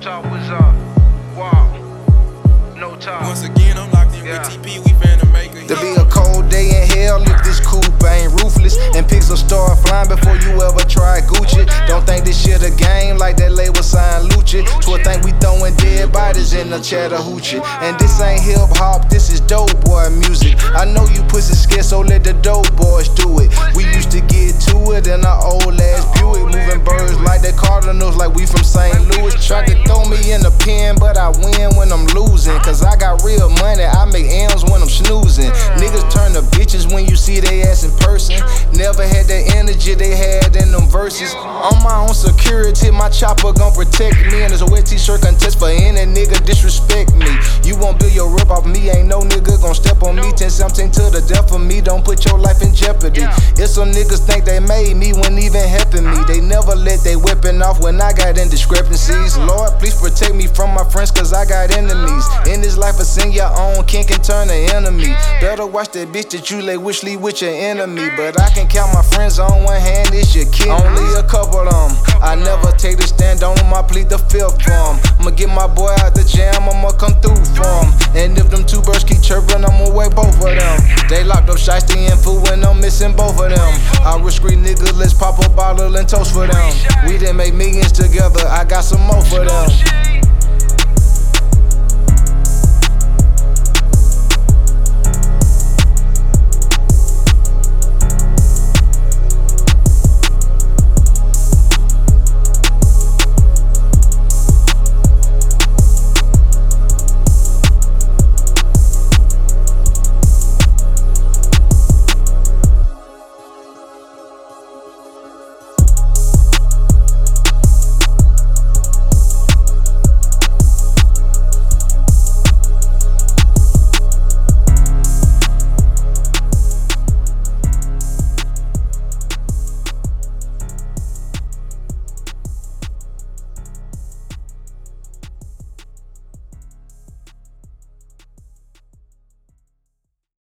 Talk was up. Wow. No talk. Once again, I'm locked in with TP, we finna make a hit. To be a cold day in hell if this coupe ain't ruthless and pigs will start flying before you ever try Gucci. Don't think this shit a game like that label sign Lucci. So I think we throwing dead bodies in the Chattahoochee. And this ain't hip hop, this is dope boy music. I know you pussy scared, so let the dope boys do it. We used to get to it in our old ass Buick, moving birds like the Cardinals, like we from St. Louis. Try to throw me in the pen, but I win when I'm losing. Cause I got real money, I make M's when I'm snoozing. Niggas turn to bitches when you see they ass in person. Never had that energy they had in them verses. On my own security, my chopper gon' protect me. And there's a wet t-shirt contest for any nigga disrespect me. You won't build your rip off me, ain't no nigga gon' step on me. 10 something to the death of me, don't put your life in jeopardy. If some niggas think they made me when even helping me, they never let they weapon off when I got indiscrepancies. Lord, please protect me from my friends, cause I got enemies. In this life, a sing your own king can turn to enemy. Better watch that bitch that you lay wish leave with your enemy. But I can count my friends on one hand, it's your kid. Only a couple of them. I never take the stand on them, I plead the fifth for 'em. I'ma get my boy out the jam, I'ma come through for 'em. And if them two birds keep chirping, I'ma wake both of them. They locked up Shiesty and Fool and I'm missing both of them. I wish street niggas, let's pop a bottle and toast for them. We didn't make millions together, I got some more for them.